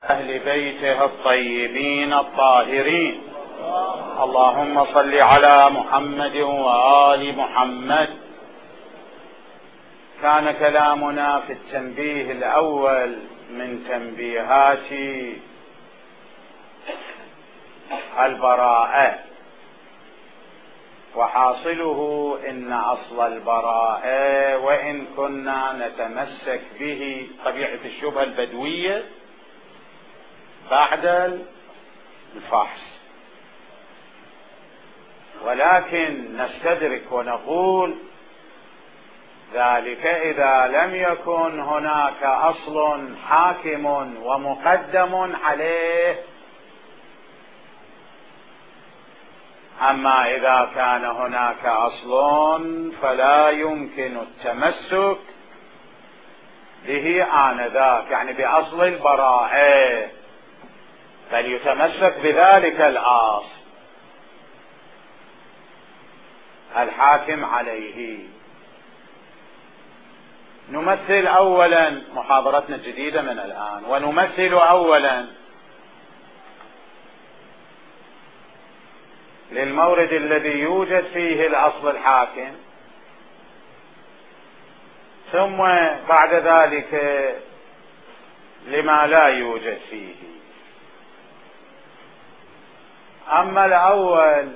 أهل بيته الطيبين الطاهرين. اللهم صل على محمد وآل محمد. كان كلامنا في التنبيه الأول من تنبيهات البراءة، وحاصله إن أصل البراءة وإن كنا نتمسك به طبيعة الشبهة البدوية بعد الفحص، ولكن نستدرك ونقول ذلك إذا لم يكن هناك أصل حاكم ومقدم عليه. أما إذا كان هناك أصل فلا يمكن التمسك به آنذاك، يعني بأصل البراءة، بل يتمسك بذلك الأصل الحاكم عليه. نمثل أولا محاضرتنا الجديدة من الآن، ونمثل أولا للمورد الذي يوجد فيه الأصل الحاكم، ثم بعد ذلك لما لا يوجد فيه. أما الأول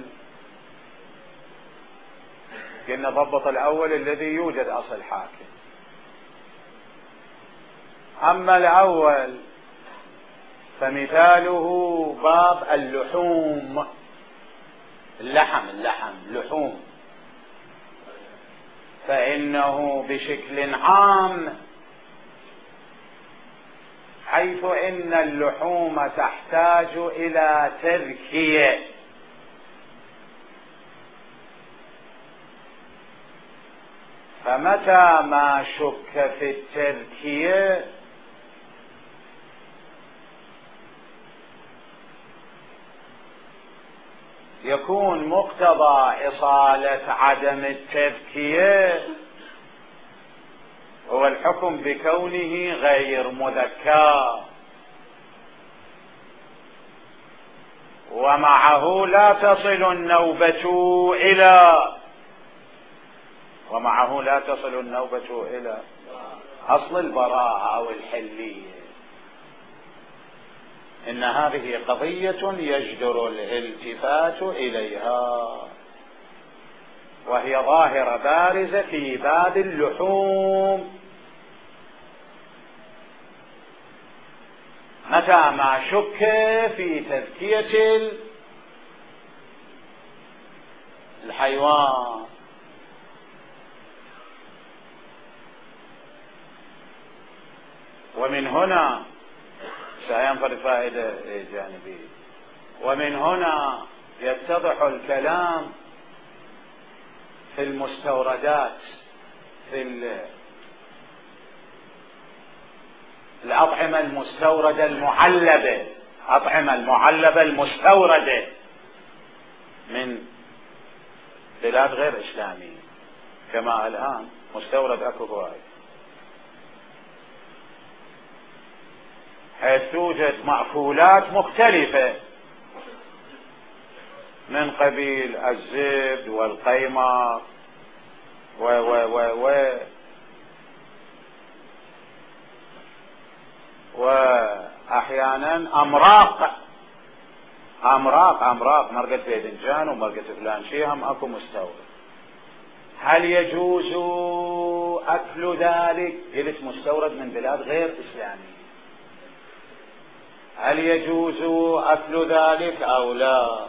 قلنا ضبط الأول الذي يوجد أصل حاكم. أما الأول فمثاله باب اللحوم، اللحم لحوم، فإنه بشكل عام حيث إن اللحوم تحتاج إلى تذكية، فمتى ما شك في التذكية يكون مقتضى إصالة عدم التذكية هو الحكم بكونه غير مذكى، ومعه لا تصل النوبة إلى أصل البراءة أو الحلية. إن هذه قضية يجدر الالتفات إليها، وهي ظاهرة بارزة في باب اللحوم. متى ما شك في تذكية الحيوان، ومن هنا سينفرد فائدة جانبية، ومن هنا يتضح الكلام في المستوردات، في الأطعمة المستوردة المعلبة، أطعمة المعلبة المستوردة من بلاد غير إسلامية، كما الآن مستورد أكو هواي، حيث توجد مأكولات مختلفة من قبيل الزبد والقيمة وأحيانا أمراق مرقة باذنجان ومرقة فلان شيء هم أكو مستورد. هل يجوز أكل ذلك؟ قلت مستورد من بلاد غير إسلامية، هل يجوز أكل ذلك أو لا؟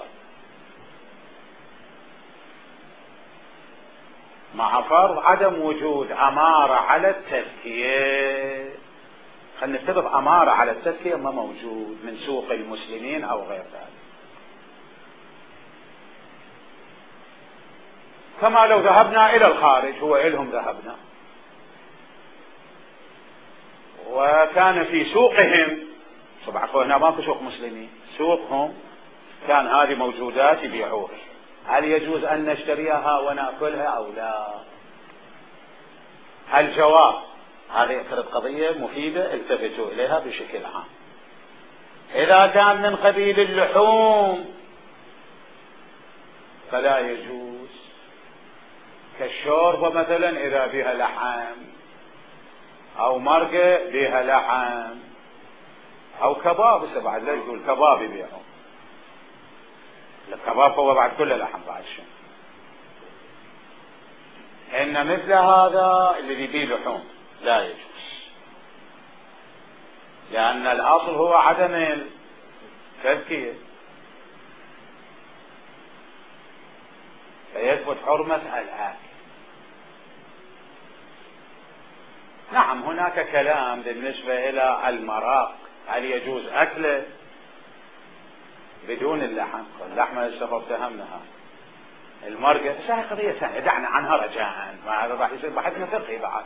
مع فرض عدم وجود أمارة على التذكية. خلينا نفترض أمارة على التذكية ما موجود من سوق المسلمين أو غير ذلك، كما لو ذهبنا إلى الخارج، هو إلهم ذهبنا وكان في سوقهم، طبعا هنا ما في سوق مسلمين، سوقهم كان هذه موجودات يبيعوها، هل يجوز أن نشتريها ونأكلها أو لا؟ الجواب هذه قضية مفيدة التفتوا إليها بشكل عام. إذا كان من قبيل اللحوم فلا يجوز، كالشوربة مثلا إذا بها لحم، أو مرقة بها لحم، أو كباب. بس بعد لا يقول كباب يبيعون، الكباب هو بعد كله لحم بعد شيء. إن مثل هذا الذي به لحوم لا يجوز، لأن الأصل هو عدم التذكية، فيثبت حرمة الأكل. نعم هناك كلام بالنسبة إلى المراق، هل يجوز أكله بدون اللحم؟ اللحمة السبب افتهمناها، المرقة هي قضية ثانية دعنا عنها رجاء، هذا راح يصير بحثنا فقهي بعد.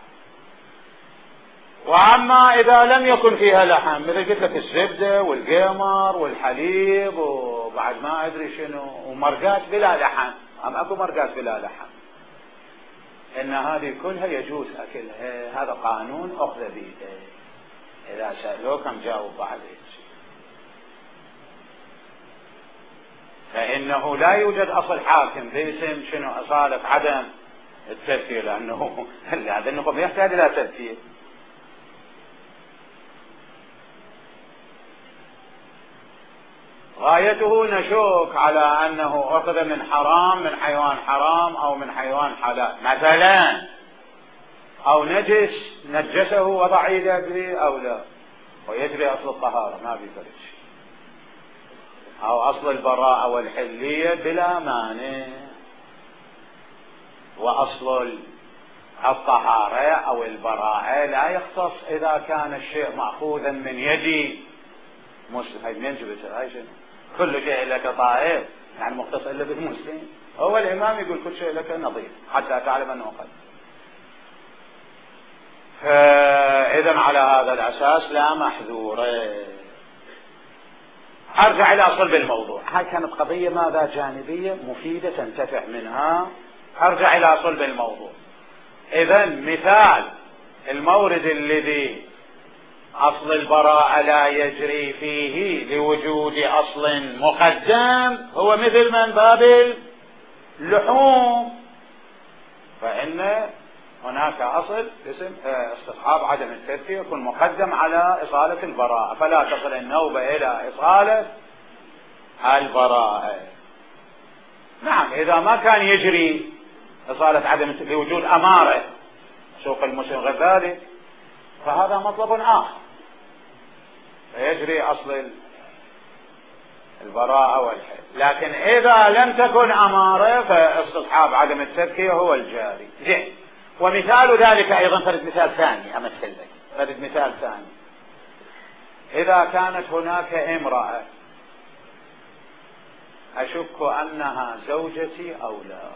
وأما إذا لم يكن فيها لحم، مثل قلت لك الزبدة والقمر والحليب وبعد ما أدري شنو، ومرقات بلا لحم، أم أكو مرقات بلا لحم، إن هذه كلها يجوز أكلها. هذا قانون أخذ به، إذا سألوكم جاوب بعد. فإنه لا يوجد أصل حاكم باسم شنو أصالة عدم التذكير، لأنه هذا النقم يحتاج إلى تذكير. غايته نشوك على أنه أخذ من حرام، من حيوان حرام أو من حيوان حلال مثلا، أو نجسه وضع يده أو لا، ويجري أصل الطهارة ما بيفرق شيء، أو أصل البراءة والحلية بلا مانع، وأصل الطهارة أو البراءة لا يختص إذا كان الشيء مأخوذا من يد مسلم. هاي من جبت هاي شنو؟ كل شيء لك طائر، يعني مختص إلا بالمسلم. هو الإمام يقول كل شيء لك نظيف حتى تعلم أنه قد. فإذا على هذا الأساس لا محذور. أرجع إلى صلب الموضوع. هاي كانت قضية ماذا جانبية مفيدة تنتفع منها. أرجع إلى صلب الموضوع. إذا مثال المورد الذي أصل البراءة لا يجري فيه لوجود أصل مقدم هو مثل من باب اللحوم، فإن هناك أصل اسم استصحاب عدم التذكير يكون مقدم على إصالة البراءة، فلا تصل النوبة إلى إصالة البراءة. نعم إذا ما كان يجري إصالة عدم لوجود أمارة سوق المسلم غير ذلك فهذا مطلب آخر، فيجري أصل البراءة والحل. لكن إذا لم تكن أمارة فاستصحاب عدم التذكية هو الجاري. زين. ومثال ذلك أيضا فرد مثال ثاني أمثل لك، فرد مثال ثاني. إذا كانت هناك امرأة أشك أنها زوجتي أو لا،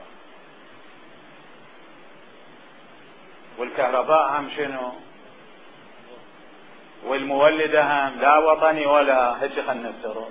والكهرباء هم شنو، والمولدة هم لا وطني ولا هيك خلنا نفترض،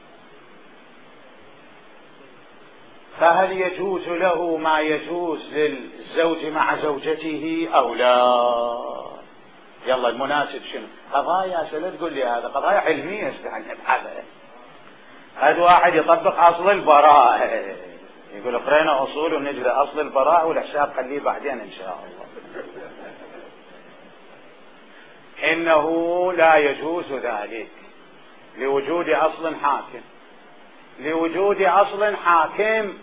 فهل يجوز له ما يجوز للزوج مع زوجته أو لا؟ يلا المناسب شنو؟ قضايا لا تقول لي هذا قضايا علمية استعني بحالها. هذا واحد يطبق أصل البراءة، يقول قرينا أصول ونجري أصل البراءة والحساب خليه بعدين إن شاء الله. إنه لا يجوز ذلك لوجود أصل حاكم، لوجود أصل حاكم،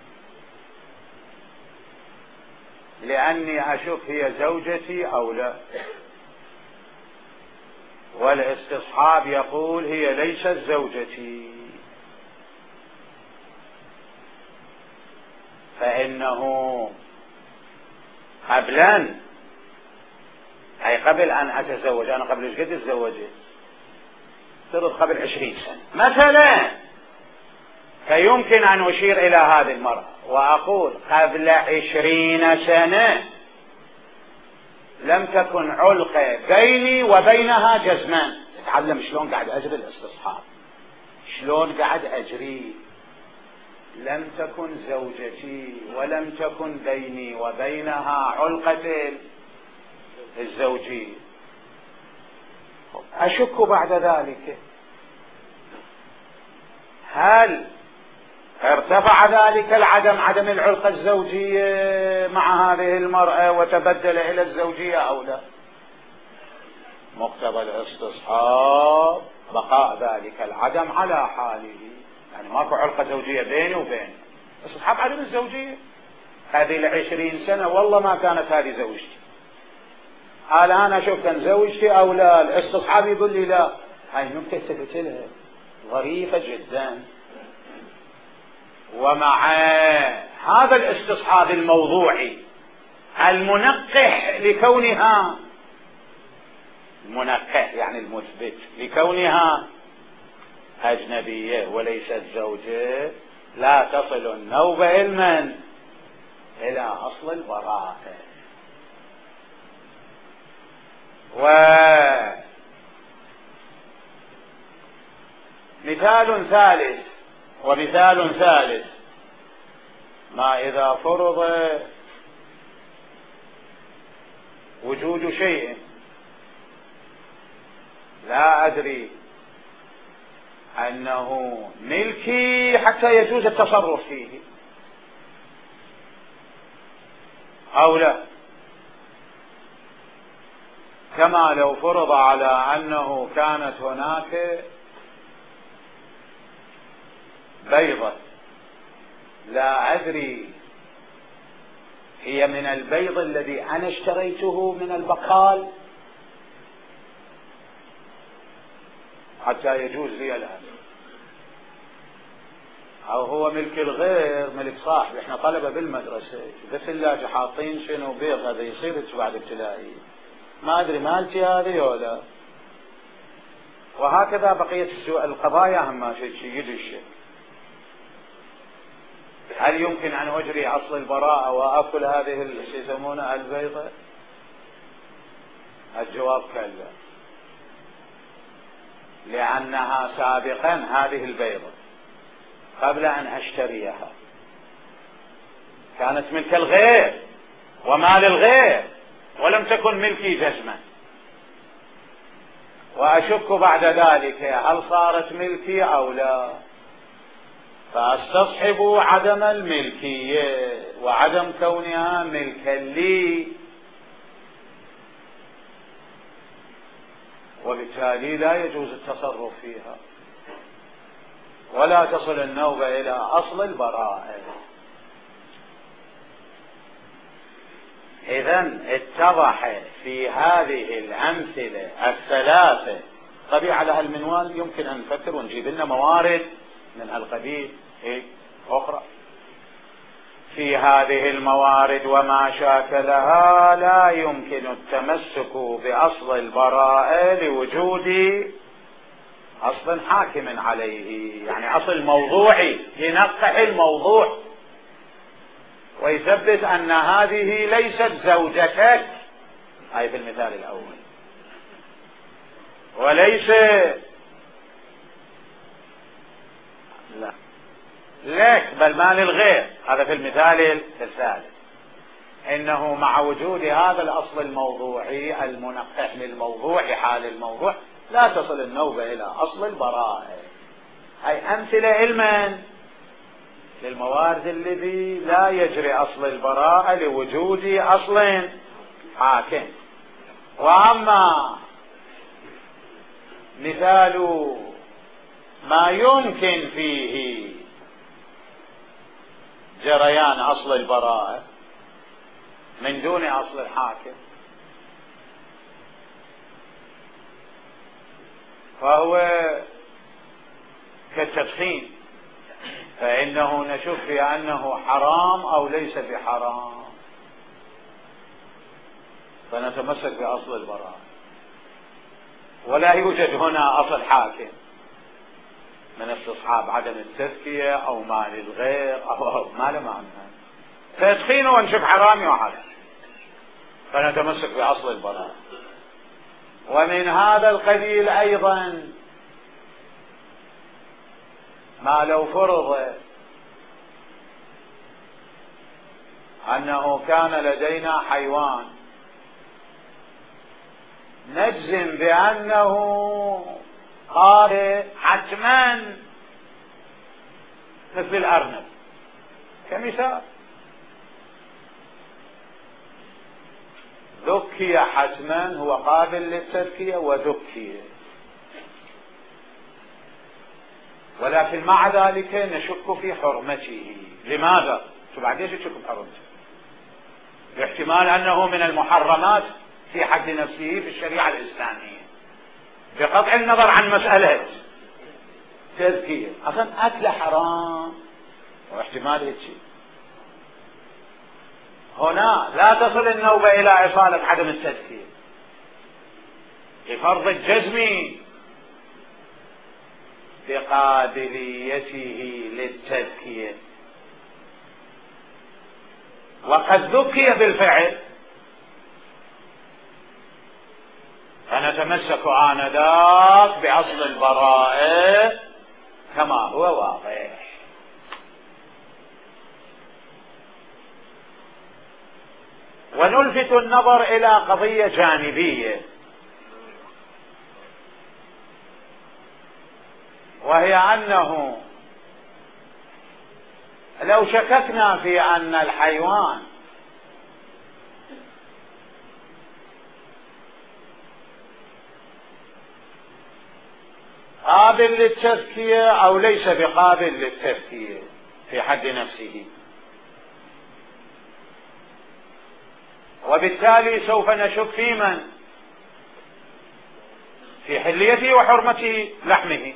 لأني أشك هي زوجتي أو لا، والاستصحاب يقول هي ليست زوجتي، فإنه قبلا أي قبل أن أتزوج، أنا قبل إيش قد تزوجت؟ ترد قبل 20 سنة مثلا، فيمكن أن أشير إلى هذه المرأة وأقول قبل 20 سنة لم تكن علقة بيني وبينها جزمان. اتعلم شلون قاعد أجري الاستصحاب، شلون قاعد أجري. لم تكن زوجتي ولم تكن بيني وبينها علقة الزوجية، أشك بعد ذلك هل ارتفع ذلك العدم، عدم العلاقة الزوجية مع هذه المرأة وتبدل إلى الزوجية أو لا؟ مقتضى الاستصحاب بقاء ذلك العدم على حاله، يعني ماكو علاقة زوجية بيني وبينه، استصحاب عدم الزوجية. هذه 20 سنة والله ما كانت هذه زوجتي، الآن أشوف كان زوجتي أو لا، الاستصحاب يقول لي لا. هاي نكتة التفت لها ظريفة جدا. ومع هذا الاستصحاب الموضوعي المنقح لكونها، المنقح يعني المثبت لكونها أجنبية وليست زوجة، لا تصل النوبة علما إلى أصل البراءة. ومثال ثالث ما إذا فرض وجود شيء لا أدري أنه ملكي حتى يجوز التصرف فيه أو لا، كما لو فرض على أنه كانت هناك بيضة لا أدري هي من البيض الذي أنا اشتريته من البقال حتى يجوز لي الآن، أو هو ملك الغير ملك صاحب. احنا طلبة بالمدرسة بثلاجة حاطين شنو بيض، هذا يصير بعد ابتدائي ما أدري مالتي هذه ولا. وهكذا بقية القضايا هم شيء يجي الشيء. هل يمكن أن أجري أصل البراءة وأكل هذه يسمونها البيضة؟ الجواب كلا، لأنها سابقا هذه البيضة قبل أن أشتريها كانت ملك الغير ومال الغير ولم تكن ملكي جزما، وأشك بعد ذلك هل صارت ملكي أو لا، فاستصحب عدم الملكية وعدم كونها ملكا لي، وبالتالي لا يجوز التصرف فيها ولا تصل النوبة إلى أصل البراءة. إذن اتضح في هذه الأمثلة الثلاثة. طبيعي على هالمنوال يمكن أن نفكر ونجيب لنا موارد من القبيل أخرى. في هذه الموارد وما شاكلها لا يمكن التمسك بأصل البراءة لوجود أصل حاكم عليه، يعني أصل موضوعي ينقح الموضوع ويثبت أن هذه ليست زوجتك، هاي في المثال الأول، وليس لا لك بل مال الغير، هذا في المثال الثالث. إنه مع وجود هذا الأصل الموضوعي المنقح للموضوع حال الموضوع لا تصل النوبة إلى أصل البراءة. هاي أمثلة علما للموارد الذي لا يجري أصل البراءة لوجود أصل حاكم. وأما مثال ما يمكن فيه جريان أصل البراءة من دون أصل الحاكم فهو كالتدخين، فإنه نشك في أنه حرام أو ليس بحرام فنتمسك بأصل البراءة، ولا يوجد هنا أصل حاكم من استصحاب عدم التزكية أو مال الغير أو ما له معنى. تدخين ونشوف حرامي وحلال فنتمسك بأصل البراءة. ومن هذا القبيل أيضا ما لو فرض أنه كان لدينا حيوان نجزم بأنه قادر حتما مثل الأرنب كمثال. ذكي حتما هو قابل للتذكية وذكي، ولكن مع ذلك نشك في حرمته. لماذا؟ شو بعد ايش تشك بحرمته؟ باحتمال انه من المحرمات في حد نفسه في الشريعة الإسلامية، بقطع النظر عن مسألة تذكية. اصلا اكل حرام واحتمال هيك شيء. هنا لا تصل النوبة الى اصالة عدم التذكية بفرض الجزم بقابليته للتذكية، وقد ذكي بالفعل، فنتمسك آنذاك بأصل البراءة كما هو واضح. ونلفت النظر إلى قضية جانبية، وهي أنه لو شككنا في أن الحيوان قابل للتذكية أو ليس بقابل للتذكية في حد نفسه، وبالتالي سوف نشك في من؟ في حليته وحرمته لحمه.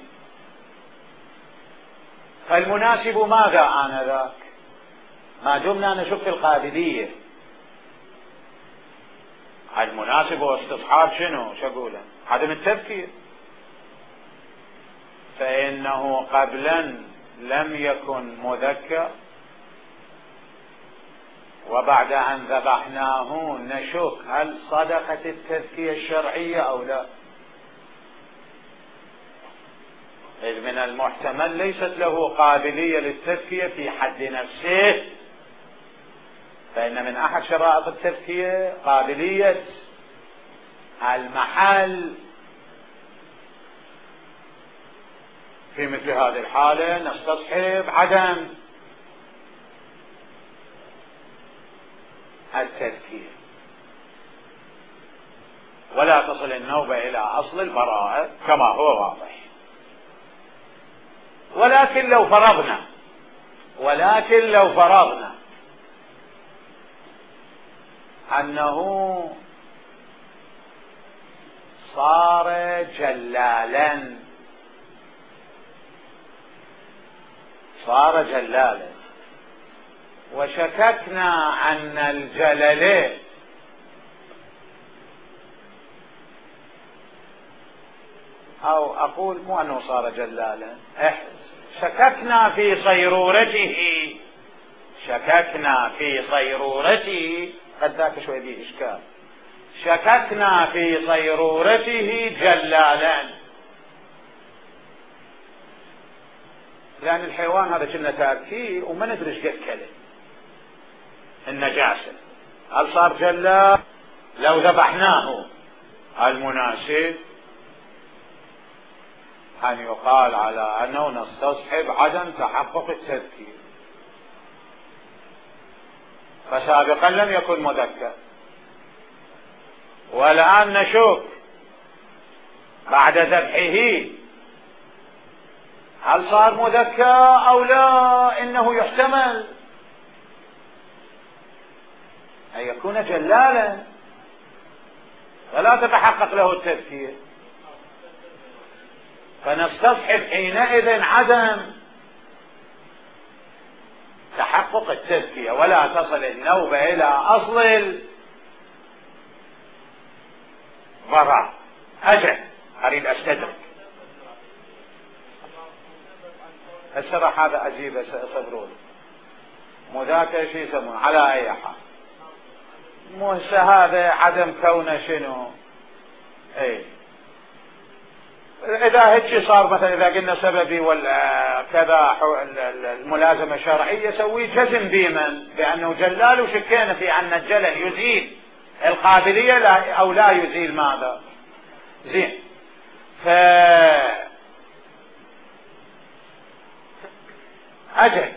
فالمناسب ماذا آنذاك؟ ما دمنا نشك في القابلية، المناسب هو استصحاب شنو؟ شقوله عدم التذكير، فإنه قبلا لم يكن مذكر، وبعد أن ذبحناه نشك هل صدقت التذكية الشرعية أو لا، إذ من المحتمل ليست له قابلية للتذكية في حد نفسه، فإن من أحد شرائط التذكية قابلية المحل. في مثل هذه الحالة نستصحب عدم التذكير، ولا تصل النوبة إلى أصل البراءة كما هو واضح. ولكن لو فرضنا أنه صار جلالا وشككنا أن الجلل أو أقول مو أنه صار جلالا، شككنا في صيرورته، قد ذاك شوي به إشكال، شككنا في صيرورته جلالا، لأن الحيوان هذا كنا تاركيه وما ندري ايش قد كله النجاسة، هل صار جلال؟ لو ذبحناه المناسب أن يقال على أنه نستصحب عدم تحقق التذكير، فسابقا لم يكن مذكر، والآن نشوف بعد ذبحه هل صار مذكر أو لا. إنه يحتمل أن يكون جلالا فلا تتحقق له التذكير، فنستصحب حينئذ عدم تحقق التذكية، ولا تصل النوبة إلى أصل البراءة. أريد أستدرك الشرح هذا عجيب، صبروا مذاكرة شيء يسمون على أي حال، مو هذا عدم كونه شنو. إذا هيك صار مثلا، إذا قلنا سببي كذا الملازمة الشرعية سوي جزم بمن بأنه جلال، وشكينا في أن الجلل يزيل القابلية أو لا يزيل ماذا. زين، أجل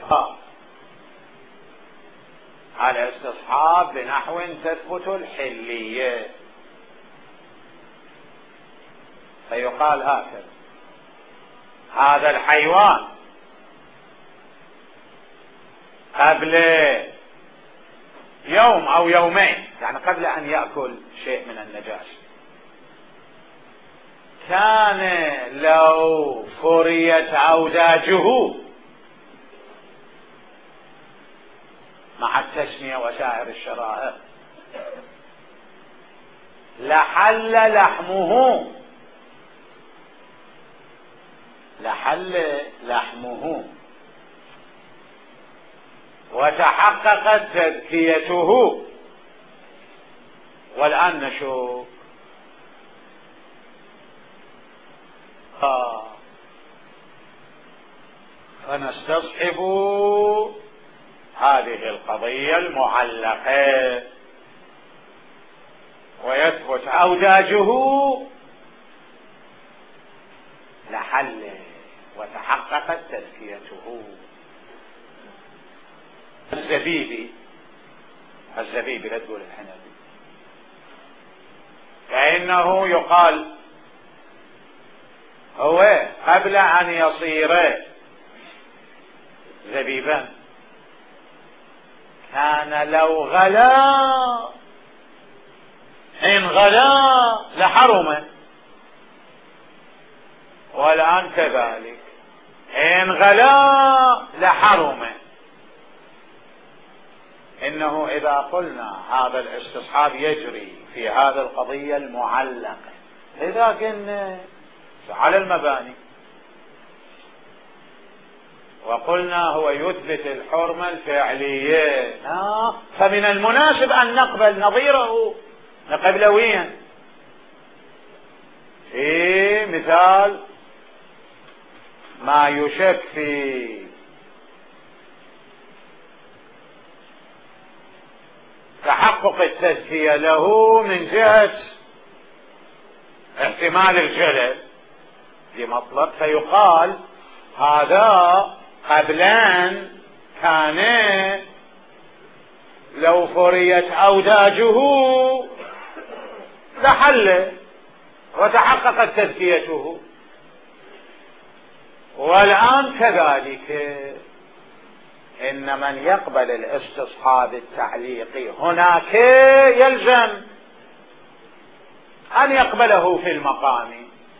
على استصحاب بنحو تثبت الحلية، فيقال هكذا: هذا الحيوان قبل يوم أو يومين، يعني قبل أن يأكل شيء من النجاسة، كان لو فريت أوداجه مع التسمية وسائر الشرائع لحل لحمه وتحققت تذكيته. والآن نشوف فنستصحب هذه القضية المعلقة ويثبت أوداجه لحل وتحققت تذكيته. الزبيبي لا تقول الحنفي، فإنه يقال هو قبل أن يصير زبيبا كان لو غلا إن غلا لحرم، والآن كذلك إن غلا لحرم. إنه إذا قلنا هذا الاستصحاب يجري في هذه القضية المعلقة، إذا كنا على المباني وقلنا هو يثبت الحرمة الفعلية، فمن المناسب أن نقبل نظيره قبلويا. في مثال ما يشك في تحقق التزكية له من جهة احتمال الجلل بمطلق، فيقال هذا قبلان كان لو فريت أوداجه لحل وتحققت تزكيته، والآن كذلك. إن من يقبل الاستصحاب التعليقي هناك يلزم أن يقبله في المقام.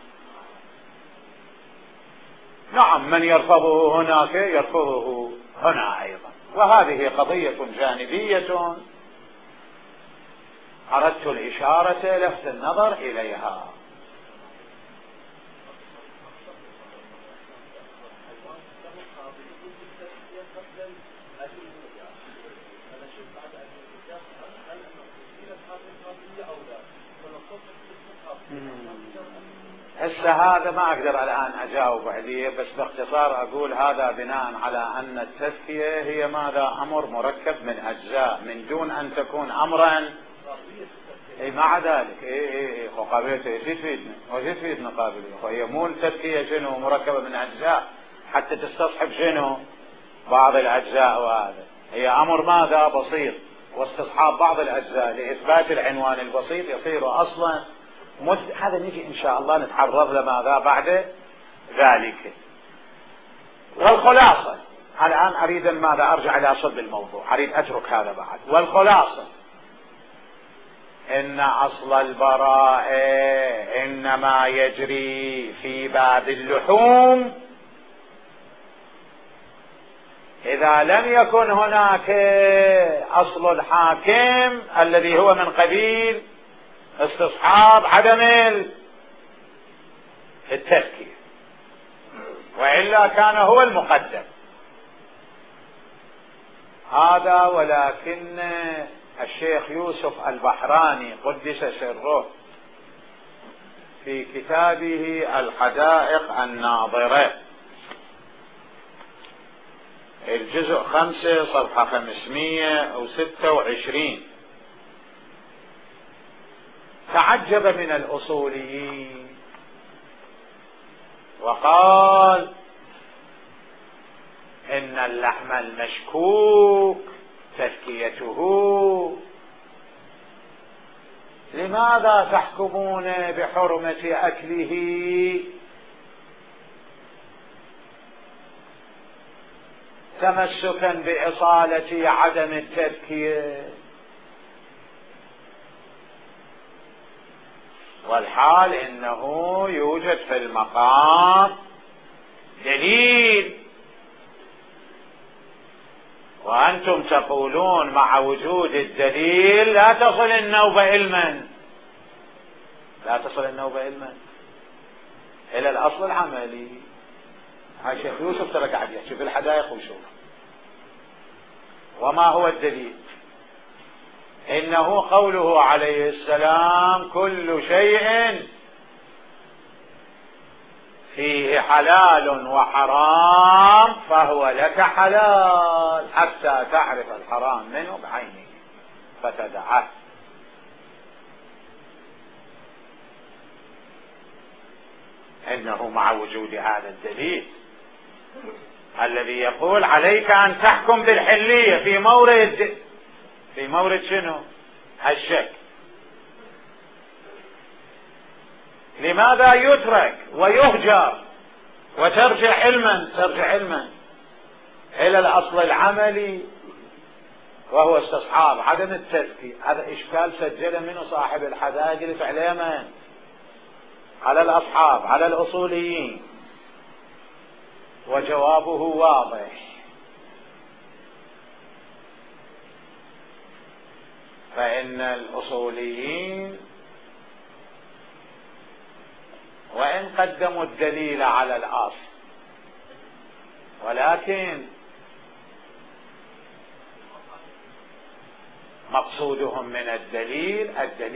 نعم، من يرفضه هناك يرفضه هنا أيضا. وهذه قضية جانبية أردت الإشارة لفت النظر إليها. هسه هذا ما أقدر الآن أجاوب عليه، بس باختصار أقول هذا بناء على أن التزكية هي ماذا؟ أمر مركب من أجزاء، من دون أن تكون أمرا مع ذلك. قابلته ايش تفيدنا قابلية؟ وهي مو التزكية شنو مركبة من أجزاء حتى تستصحب شنو بعض الأجزاء، وهذا هي أمر ماذا؟ بسيط، واستصحاب بعض الأجزاء لإثبات العنوان البسيط يصير أصلا هذا نجي إن شاء الله نتعرض لماذا بعد ذلك. والخلاصة الآن أريد ماذا؟ أرجع إلى صلب الموضوع، أريد أترك هذا بعد. والخلاصة إن أصل البراءة إنما يجري في باب اللحوم إذا لم يكن هناك أصل الحاكم الذي هو من قبيل استصحاب عدم التزكية، وإلا كان هو المقدم هذا. ولكن الشيخ يوسف البحراني قدس سره في كتابه الحدائق الناظرة الجزء 5 صفحة 526 تعجب من الأصوليين وقال إن اللحم المشكوك تزكيته. لماذا تحكمون بحرمة أكله تمسكا بإصالة عدم التذكية، والحال إنه يوجد في المقام دليل، وأنتم تقولون مع وجود الدليل لا تصل النوبة علما، لا تصل النوبة علما إلى الأصل العملي. هاي شيخ يوسف ترى قاعد يحكي في الحدائق وشوف. وما هو الدليل؟ إنه قوله عليه السلام كل شيء فيه حلال وحرام فهو لك حلال حتى تعرف الحرام منه بعينه فتدعه. إنه مع وجود هذا الدليل الذي يقول عليك أن تحكم بالحلية في مورد شنو؟ الشك. لماذا يترك ويهجر وترجع علما إلى الأصل العملي وهو استصحاب عدم التزكية؟ هذا إشكال سجل منه صاحب الحدائق لفعل على الأصحاب على الأصوليين، وجوابه واضح. فإن الأصوليين وإن قدموا الدليل على الأصل، ولكن مقصودهم من الدليل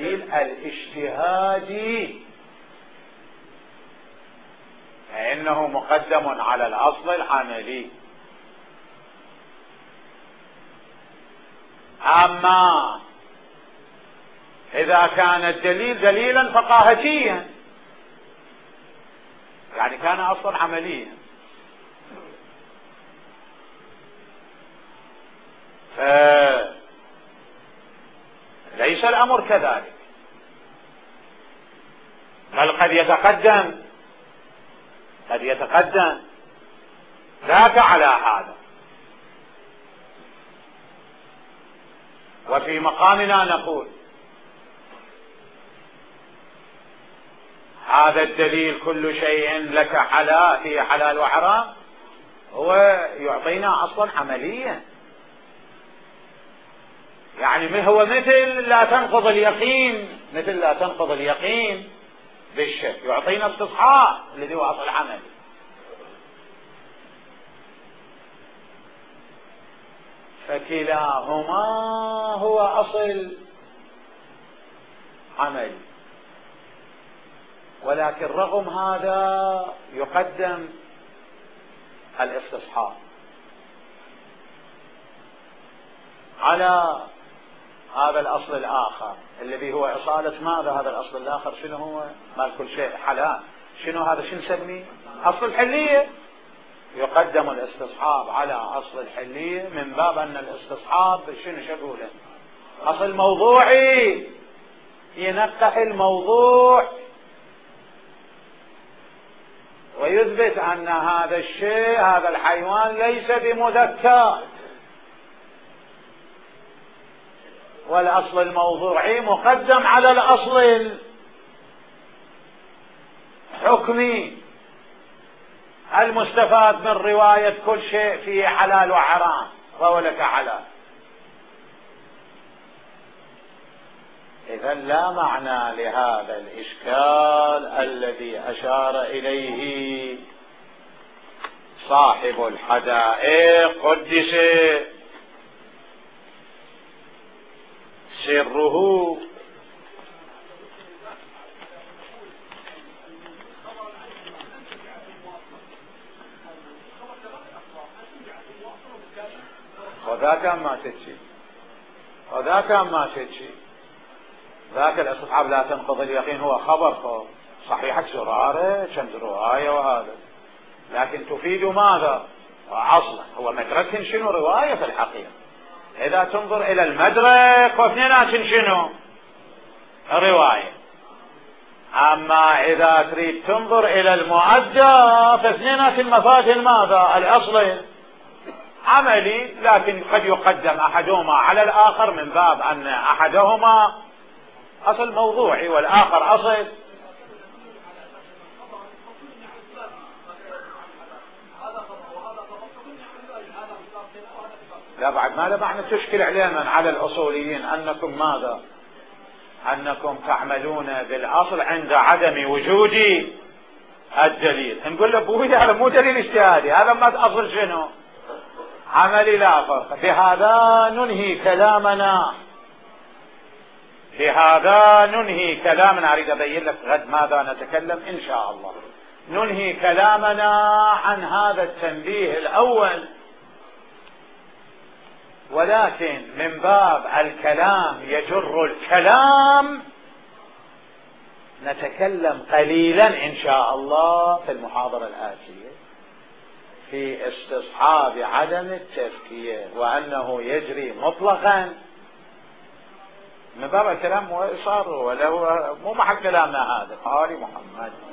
الاجتهادي، فإنه مقدم على الأصل العملي. أما إذا كان الدليل دليلا فقاهتيا، يعني كان أصلا عمليا، ليس الأمر كذلك، بل قد يتقدم ذاك على هذا. وفي مقامنا نقول هذا الدليل كل شيء لك حلال فيه حلال وحرام هو يعطينا أصلا عمليا، يعني هو مثل لا تنقض اليقين بالشك، يعطينا استصحاب الذي هو أصل عملي. فكلاهما هو أصل عملي، ولكن رغم هذا يقدم الاستصحاب على هذا الأصل الآخر الذي هو إصالة ماذا؟ هذا الأصل الآخر شنو هو؟ مال كل شيء حلال. شنو هذا؟ شنو نسميه؟ أصل الحلية. يقدم الاستصحاب على أصل الحلية من باب أن الاستصحاب شنو شغوله؟ أصل موضوعي، ينقح الموضوع ويثبت أن هذا الشيء هذا الحيوان ليس بمذكر، والأصل الموضوعي مقدم على الأصل الحكمي المستفاد من رواية كل شيء فيه حلال وحرام وهو لك حلال. إذا لا معنى لهذا الإشكال الذي أشار إليه صاحب الحدائق قدس سره. وذاك ما تجي ذاك الاستصحاب لا تنقض اليقين هو خبر صحيحة زرارة شمس رواية وهذا، لكن تفيد ماذا؟ أصلا هو مدرك شنو؟ رواية في الحقيقة. إذا تنظر إلى المدرك واثنينات شنو؟ رواية. أما إذا تريد تنظر إلى المؤدى فاثنينات المفاد ماذا؟ الأصل عملي، لكن قد يقدم أحدهما على الآخر من باب أن أحدهما أصل موضوعي والآخر أصل. لا بعد ماذا معنى تشكل علينا على الأصوليين أنكم ماذا؟ أنكم تعملون بالأصل عند عدم وجود الدليل. نقول له بوي هذا مو دليل اجتهادي، هذا ما أصل شنو؟ عملي. لا فرق. بهذا ننهي كلامنا، بهذا ننهي كلامنا. أريد أبين لك غد ماذا نتكلم إن شاء الله. ننهي كلامنا عن هذا التنبيه الأول، ولكن من باب الكلام يجر الكلام نتكلم قليلا إن شاء الله في المحاضرة الآتية في استصحاب عدم التزكية، وأنه يجري مطلقا من باب الكلام. وصار ولو مو محل كلامنا هذا. قال محمد